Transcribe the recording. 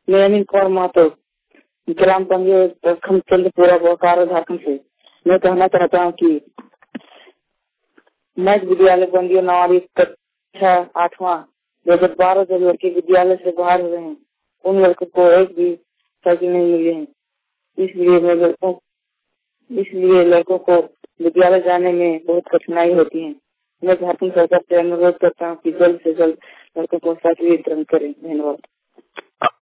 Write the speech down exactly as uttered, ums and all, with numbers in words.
मैं अनिल कुमार महतो, ग्राम पंचायत प्रखंड चंद्रपुरा बोकारो झारखंड से। मैं कहना चाहता हूँ कि मैं विद्यालय बंदियों नवारी कक्षा आठवां दो हजार बारह जो लड़के विद्यालय से बाहर हुए हैं, उन लड़कों को एक भी साइकिल नहीं मिली है। इसलिए मैं लड़कों इसलिए लड़कों को विद्यालय जाने में बहुत कठिनाई होती है। मैं झारखंड सरकार से अनुरोध करता हूँ कि जल्द से जल्द लड़कों को साइकिल वितरण करें। धन्यवाद।